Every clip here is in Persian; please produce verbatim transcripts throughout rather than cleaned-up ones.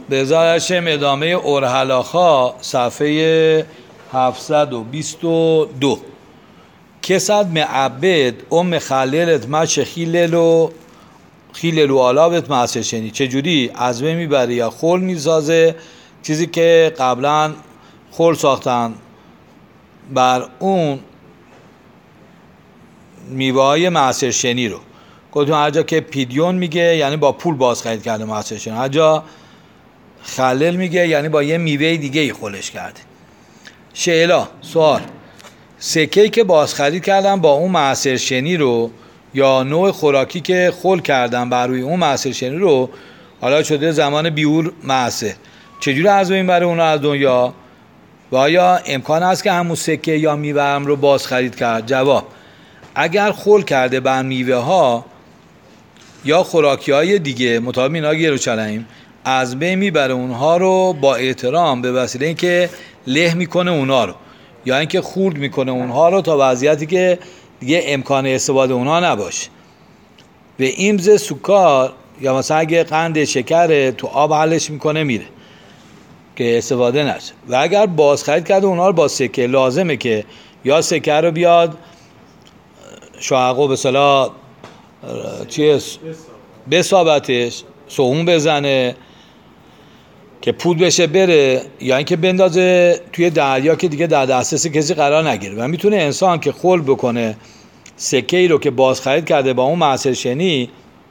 به ازایشم ادامه اورهلاخا صفحه هفتصد و بیست و دو. کسد معبد ام خللت مش خیللو خیللو آلابت معصر شنی. چجوری عزمه میبره یا خل میسازه چیزی که قبلا خل ساختن بر اون میوه های معصر شنی رو. گفتم هر جا که پیدیون میگه یعنی با پول باز خرید کرده معصر شنی، هر جا خلل میگه یعنی با یه میوه دیگه ای خلش کرده. شعلا سوال، سکه‌ای که باز خرید کردن با اون معصر شنی رو یا نوع خوراکی که خل کردن بر روی اون معصر شنی رو حالا شده زمان بیور معصر، چجوری از این برای اون از دنیا؟ و آیا امکان هست که همون سکه یا میوه هم رو باز خرید کرد؟ جواب، اگر خل کرده بر میوه ها یا خوراکی های دیگه مطابق اینا یروشلیم، از بین میبره اونها رو با احترام به وسیله اینکه له میکنه اونها رو یا اینکه خورد میکنه اونها رو تا وضعیتی که دیگه امکان استفاده اونها نباشه. به ایمز سوکار یا مثلا اگه قند شکر تو آب حلش میکنه میره که استفاده نشه. و اگر باز خرید کرده اونها رو با سکه، لازمه که یا سکه رو بیاد شاقو به صلاح چیز بسابتش سوهون بزنه که پود بشه بره، یا اینکه بندازه توی دریا که دیگه در دسترس کسی قرار نگیره. و میتونه انسان که خل بکنه سکه ای رو که باز خرید کرده با اون معصر شنی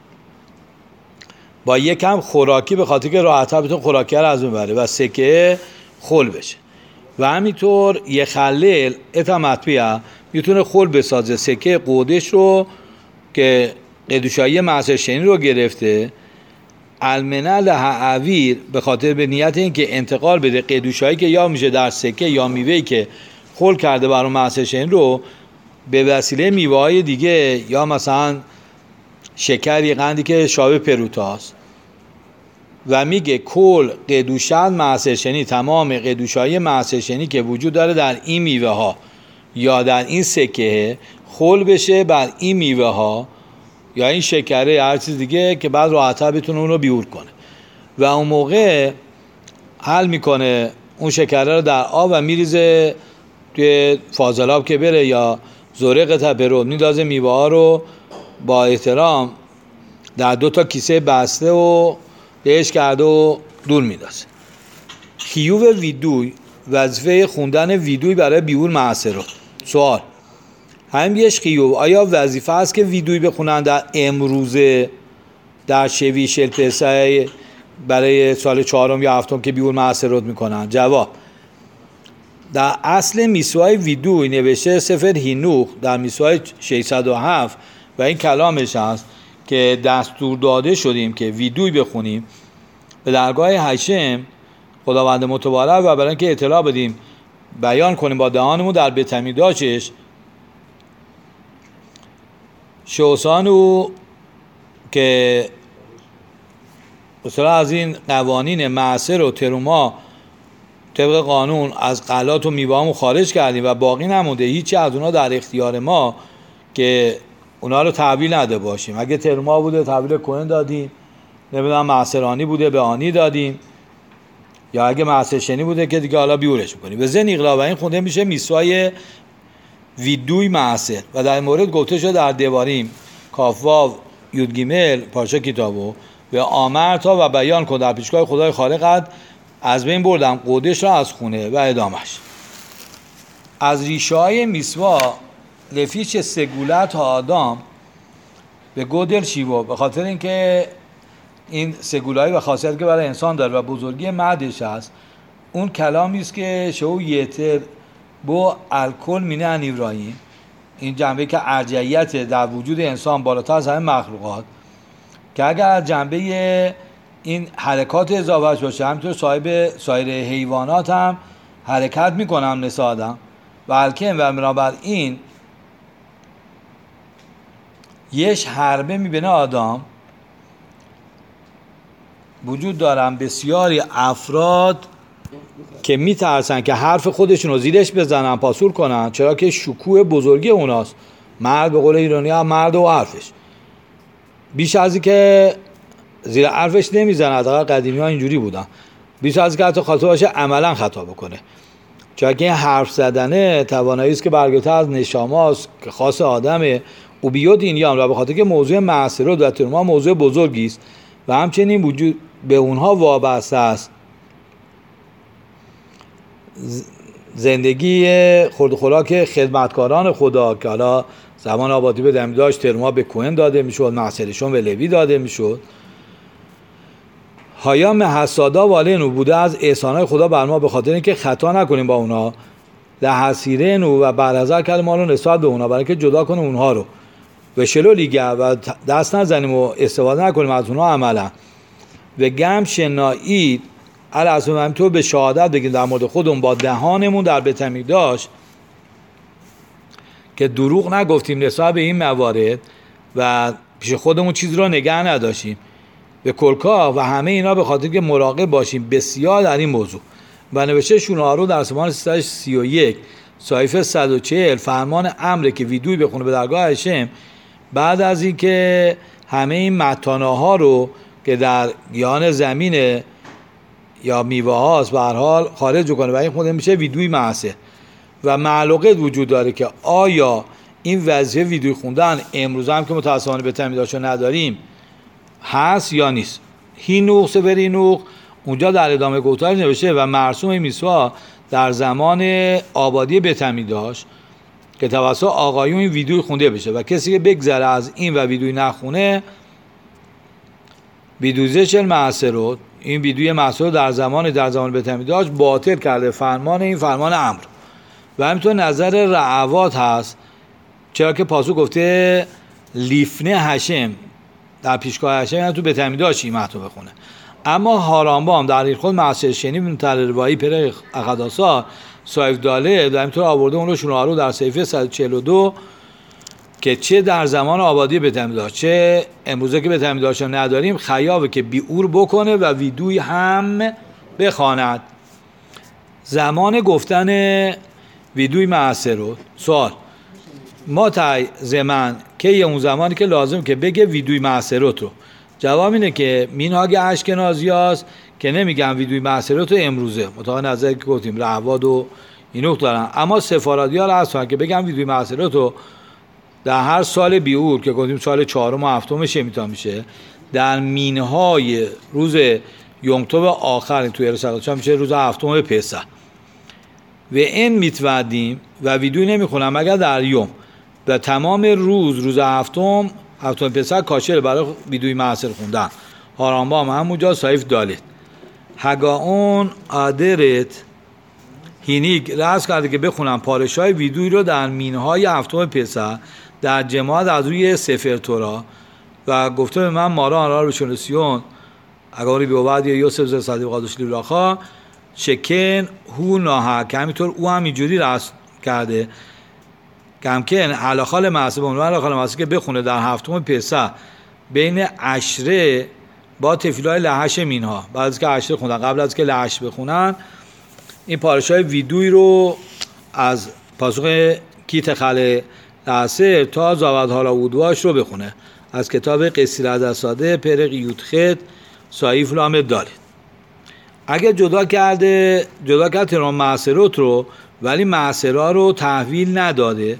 با یکم خوراکی، به خاطر که راحت‌تر بتونه خوراکی رو از اون بره و سکه خل بشه. و همینطور یه خلل اتمتبیه میتونه خل بسازه سکه قودش رو که قدوشایی معصر شنی رو گرفته، المنل هعویر به خاطر به نیت این که انتقال بده قدوشایی که یا میشه در سکه یا میوهی که خل کرده برای معصر شنی رو به وسیله میوه های دیگه یا مثلا شکری قندی که شابه پروتاست. و میگه کل قدوشان معصر شنی، تمام قدوشای معصر شنی که وجود داره در این میوه ها یا در این سکه خل بشه بر این میوه ها یا این شکره هر چیز دیگه که بعد راحت‌تر بتونه اون رو بیور کنه. و اون موقع حل میکنه اون شکره رو در آب و میریزه توی فاضلاب که بره یا زورق تپرو، میندازه میوه ها رو با احترام در دو تا کیسه بسته و بهش کرده و دور میندازه. خیوب ویدوی، وظیفه خوندن ویدوی برای بیور معصر رو. سوال، همین بیش خیوب، آیا وظیفه است که ویدوی بخونن در امروزه در شوی شلپسای برای سال چهارم یا هفتم که بیور معصر رو میکنن؟ جواب، در اصل میسوای ویدوی نوشته سفر هینوخ در میسوای ششصد و هفت و این کلامش هست که دستور داده شدیم که ویدوی بخونیم به درگاه هشم خداوند متبارک و برای اینکه اطلاع بدیم بیان کنیم با دهانمون در بتمیداشش شوسانو که مثلا از این قوانین معصر و تروما طبق قانون از غلات و میوه‌مون خارج کردیم و باقی نمونده هیچی از اونا در اختیار ما که اونا رو تحویل نده باشیم. اگه تروما بوده تحویل کهن دادیم، نمیدونم معصرانی بوده به آنی دادیم، یا اگه معصر شنی بوده که دیگه حالا بیورش میکنیم. به ذهن اغلا و این خونده میشه میسوای ویدوی معصر و در مورد گفته شده در دواریم کافواو یودگیمل پارچه کتابو و آمرتا و بیان کن در پیشگاه خدای خالقت از بین بردم قودش را از خونه و ادامش. از ریشه های میسوا لفیچ سگولت ها آدام به گودل شیوا، به خاطر اینکه این سگولایی و خاصیت که برای انسان داره و بزرگی مدش هست، اون کلامی است که شو یتر با الکل مینه انیورایی، این جنبه که ارجعیت در وجود انسان بالاتر از همه مخلوقات، که اگر از جنبه این حرکات اضافهش باشه همینطور صاحب سایر حیوانات هم حرکت میکنن مثل آدم و الکن و بنابراین یش حربه میبینه آدم وجود دارن بسیاری افراد که میترسن که حرف خودشون رو زیرش بزنن پاسور کنن، چرا که شکوه بزرگی اوناست. مرد به قول ایرانی ها مرد و حرفش بیش از این که زیر حرفش نمیزنه. حداقل قدیمی ها اینجوری بودن، بیش از که حتی خاطر باشه عملا خطا بکنه. چون که این حرف زدنه توانایی است که برگرفته از نشاماست که خاص آدمه و بیو دینیان، و به خاطر که موضوع معصرت و تروما موضوع بزرگی است و همچنین وجود به اونها وابسته است. زندگی خورد و خوراک خدمتکاران خدا که حالا زمان آبادی به دمی داشت تروما به کوهن داده میشد، معصرشون به لوی داده میشد. هایام حسادا والینو بوده از احسانهای خدا بر ما به خاطر اینکه خطا نکنیم با اونا، لحسیرنو و برحضر کرد ما رو نسبت به اونا، برای اینکه جدا کنیم اونها رو و شلو لیگه و دست نزنیم و استفاده نکنیم از اونها عملا و گم شنایی علاوه بر تو به شهادت بگیم در مورد خودمون با دهانمون در بیت المقدس که دروغ نگفتیم نسبت به این موارد و پیش خودمون چیزی رو نگه نداشتیم به کلکا و همه اینا به خاطر که مراقب باشیم بسیار در این موضوع. و نوشته شونهارو در سمان سیصد و سی و یک صحیفه صد و چهل فرمان امره که ویدوی بخونه به درگاه هشم بعد از این که همه این متاناها رو که در گیان زمین یا میوه هاست به هر حال خارج کنه و این خود میشه ویدوی معصه و معلوقه وجود داره که آیا این وظیفه ویدوی خوندن امروز هم که متاسفانه به تمیداشو نداریم هست یا نیست. هینوخ سفرینوخ اونجا در ادامه گفتار نوشته و مرسوم میسوا در زمان آبادی بیت المقدس که توسط آقایون این ویدیوی خونده بشه و کسی که بگذره از این و ویدیوی نخونه ویدوزش المعصرت این ویدیوی معصرت در زمان در زمان بیت المقدس باطل کرده فرمان این فرمان امر. و همینطور نظر رعوات هست چرا که پاسو گفته لیفنه هشم در پیشگاه هشم یعنی تو بیت المقدس این متن بخونه. اما هارامبام در این خود معصر شنی منتر روایی پر اقداسا صایف داله در اینطور آورده اون رو شونهارو در صحیفه صد و چهل و دو که چه در زمان آبادی بیت المقدس چه امروزه که بیت المقدس نداریم خیابه که بیعور بکنه و ویدوی هم بخواند. زمان گفتن ویدوی معصر رو سوال ما تای زمان که یه اون زمانی که لازم که بگه ویدوی معصرت رو جواب اینه که مینهاگ اشکنازی هست که نمیگن ویدوی معصرت رو امروزه مطابق نظری که گفتیم رعواد و اینوخ دارن، اما سفارادی ها هستن که بگن ویدوی معصرت رو در هر سال بیعور که گفتیم سال چهارم و هفتم شمیتا میشه در مینهای روز یوم تov آخر توی رسالتشان میشه روز هفتم پسح و این میتودیم و ویدوی نمیخونم مگر در یوم و تمام روز روز هفتم هفتم پسح کاشر برای ویدوی معصر خوندن. هارامبام همونجا صحیف دالید هگاون آدرت هینیک رأس کرده که بخونم پارشای ویدوی رو در مینهای هفتم پسح در جماعت از روی سفر تورا و گفته به من مارا آن را رو بشنسیون اگاری بیوبد یا یوسف زر صدیق قادش لیبراخا شکن هو ناها که همینطور او هم اینجوری رأس کرده کمکن حلاخال معصه به عنوان حلاخال معصه که بخونه در هفتم پسح بین عشره با تفیلای لحش مینها بعد از که عشره خوندن قبل از که لحش بخونن این پارشای ویدوی رو از پاسخ کیت خل لحسر تا زاود حالا وودواش رو بخونه از کتاب قصیر عدساده پرق یودخت صحیف لام دارید. اگه جدا کرده جدا کرده ترام معصرات رو ولی معصرها رو تحویل نداده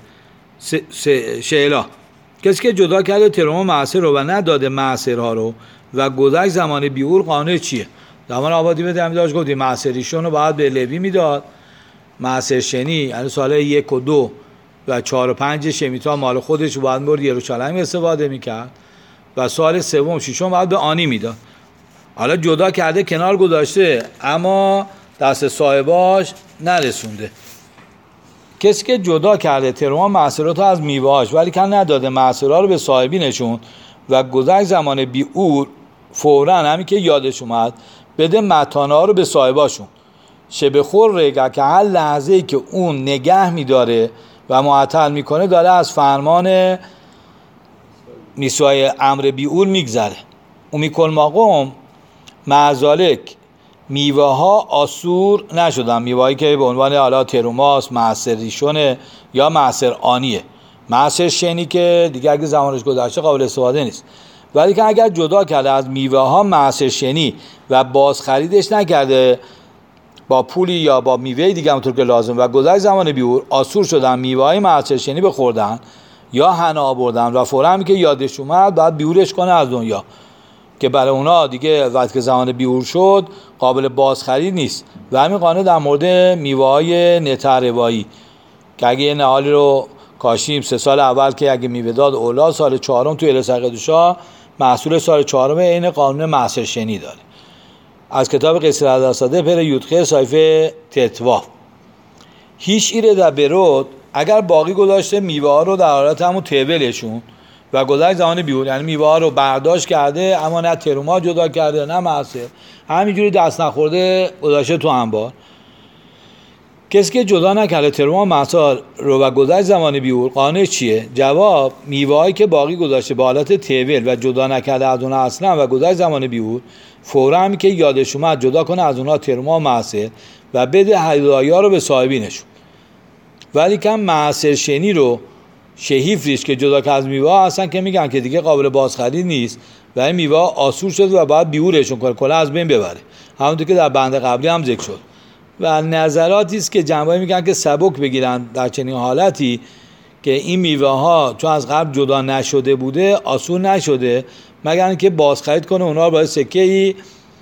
شعلا کسی که جدا کرده ترام معصر رو و نداده معصرها رو و گذشت زمان بیعور قانون چیه؟ زمان آبادی به دمی داشت گفتیم معصریشون رو باید به لوی میداد معصر شنی یعنی سال یک و دو و چهار و پنج شمیتا مال خودش رو باید مرد یروشلایم استفاده میکرد و سال سوم ششم باید به آنی میداد. حالا جدا کرده کنار گذاشته اما دست صاحباش نرسونده. کسی که جدا کرده ترما معصرات از میوهاش ولی که نداده معصرها رو به صاحبی نشون و گذشت زمان بیعور فوراً همین که یادش اومد بده متانا رو به صاحباشون شبه خور رگه که هر لحظه‌ای که اون نگه میداره و معطل میکنه داره از فرمان میسوای امر بیعور میگذره. امی کل ماقوم معذالک میوه ها آسور نشدن، میوه هایی که به عنوان حالا تروماس معصر ریشونه یا معصر آنیه معصر شنی که دیگه اگه زمانش گذشته قابل استفاده نیست ولی که اگر جدا کرده از میوه ها معصر شنی و باز خریدش نکرده با پولی یا با میوه دیگه همونطور که لازم و گذشت زمان بیور آسور شدن میوه های معصر شنی بخوردن یا حنا بردن و فوراً هم که یادش اومد باید بیورش کنه از دنیا، که برای اونا دیگه وقتی که زمان بیور شد قابل باز خرید نیست. و همین قانون در مورد میوه های نتروایی که اگه یه نهالی رو کاشیم سه سال اول که اگه میوه داد اولا، سال چهارم توی السق دوشا محصول سال چهارم این قانون معصر شنی داره. از کتاب قصر الاساده پر یودخه صحیفه تتواف. هیچ ایره در برود اگر باقی گذاشته میوه ها رو در حالت همون تیبلشون و گذشت زمان بیور، یعنی میوه ها رو برداشت کرده اما نه تروما جدا کرده نه معصر، همینجوری دست نخورده گذاشته تو انبار. کسی که جدا نکرده تروما معصر رو و گذشت زمان بیور، قانون چیه؟ جواب: میوه هایی که باقی گذاشته به حالت تیبل و جدا نکرده از اونها اصلا و گذشت زمان بیور، فورا همی که یادش اومد جدا کنه از اونها تروما و معصر و بده هدایا رو به صاحبینشون. ولی که معصر شنی رو شهیف ریش که جدا که از میوه ها هستن که میگن که دیگه قابل بازخرید نیست و این میوه ها آسور شد و باید بیورشون کنه، کلا از بین ببره، همونطور که در بند قبلی هم ذکر شد. و نظراتی است که جنبایی میگن که سبک بگیرن در چنین حالتی که این میوه ها چون از قبل جدا نشده بوده آسور نشده، مگر اینکه بازخرید کنه اونها رو باید سکه ای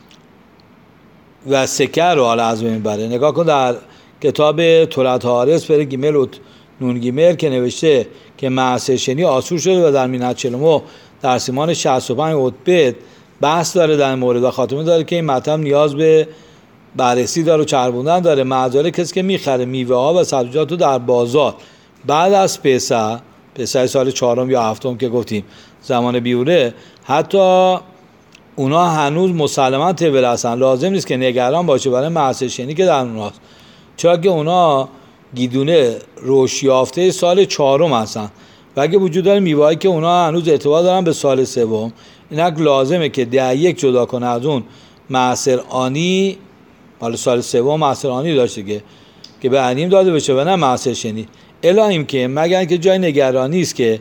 و سکه رو حالا از بین بره. نگاه کن در کتاب تورات حارس پر گیمل و نون گیمل که نوشته که معصر شنی آسور شده و در مینت چلمو در سیمان شصت و پنج عتبه بحث داره در مورد و خاتمه داره که این مطلب نیاز به بررسی داره و چربوندن داره. معذاره کسی که میخره میوه ها و سبزیجات رو در بازار بعد از پسح پسح سال چهارم یا هفتم که گفتیم زمان بیوره، حتی اونا هنوز مسلماً تیبل هستن، لازم نیست که نگران باشه برای معصر شنی که در اوناست، چرا که اونا گیدونه رشد یافته سال چهارم هستن و اگه وجود داره میوه‌ای که اونا هنوز اعتبار دارن به سال سوم، اینک لازمه که ده یک جدا کنه از اون معصر آنی، حالا سال سوم معصر آنی داشته که که به انیم داده بشه و نه معصر شنی. الا این که مگر اینکه جای نگرانی است که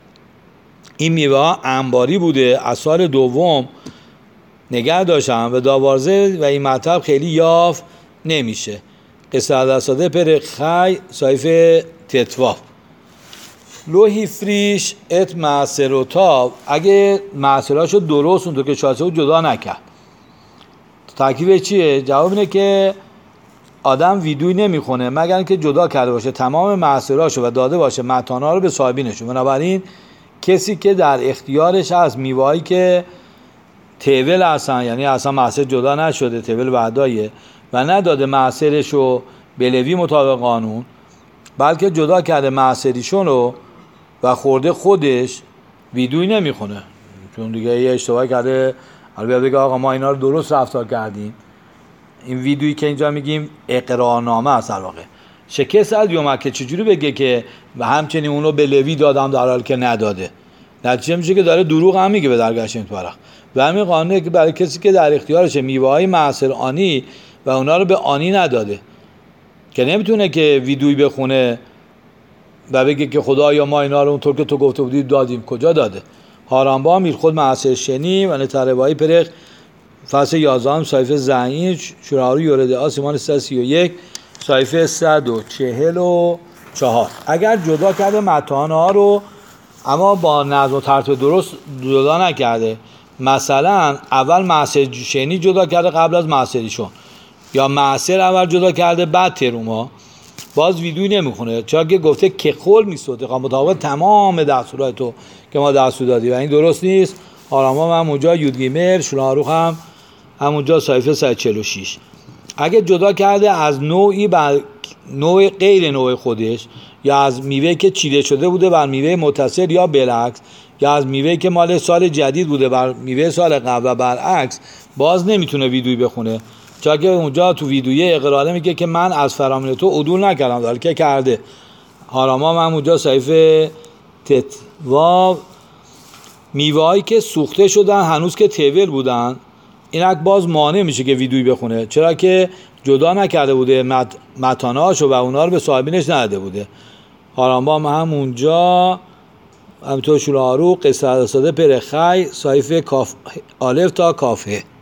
این میوه ها انباری بوده از سال دوم نگه داشتن و داوارزه و این مطلب خیلی یافت نمیشه. قصه الاساده پر خی صحیفه تتواف. لوحی فریش ات معصر و تاب، اگه معصرهاشو درست اونطور که شاسه بود جدا نکرد، ترکیب چیه؟ جواب اینه که آدم ویدوی نمیخونه مگر اینکه جدا کرده باشه تمام معصرهاشو و داده باشه متانا رو به صاحبینشون. بنابراین کسی که در اختیارش از میوه‌ای که تیول هستن، یعنی اصلا معصر جدا نشده تیول بعدایه و نداده معصرش رو به لوی مطابق قانون، بلکه جدا کرده معصریشون رو و خورده خودش، ویدوی نمیخونه، چون دیگه یه اشتباه کرده. البته بگه آقا ما اینا رو درست رفتار کردیم. این ویدویی که اینجا میگیم اقرارنامه است در واقع. شکست از یومک که چجوری بگه که و همچنین اونو به لوی دادم در حالی که نداده، نتیجه میشه که داره دروغ هم میگه به درگشت فرق. و همین قانونه که برای کسی که در اختیارشه میوه‌های معصر آنی و اونا رو به آنی نداده، که نمیتونه که ویدوی بخونه و بگه که خدایا ما اینا رو اونطور که تو گفته بودی دادیم. کجا داده؟ هارانبا میر خود معصر شنی و نتروایی پرخ فصل یازدهم صحیفه زعین شورارو یورده آسیمان سیصد و سی و یک صحیفه صد و چهل و چهار. اگر جدا کرده متانه ها رو اما با نظم و ترتیب درست جدا نکرده، مثلا اول معصر شنی جدا کرده قبل از معصریشون، یا معصر اول جدا کرده بعد تروما، باز ویدوی نمیخونه، چرا که گفته که خول میسوده مطابق تمام دستورات تو که ما دستور دادی و این درست نیست. آراما هم اونجا یودگیمر شلاروخ هم همونجا صحیفه صد و چهل و شش. اگه جدا کرده از نوعی بر نوع غیر نوع خودش، یا از میوه که چیده شده بوده بر میوه متصل یا بالعکس، یا از میوه که مال سال جدید بوده بر میوه سال قبل و برعکس، باز نمیتونه ویدوی بخونه، چون که اونجا تو ویدویه اقراره میگه که من از فرامین تو عدول نکردم داره که کرده. هاراما من اونجا صحیفه تتوا میوه‌هایی که سوخته شدن هنوز که تیول بودن، اینک باز مانع میشه که ویدوی بخونه، چرا که جدا نکرده بوده مت... متاناشو و اونا رو به صاحبینش نداده بوده. هارانبام هم اونجا همینطور شولان آروغ قصه ساده پرخی صحیفه کاف آلف تا کافه.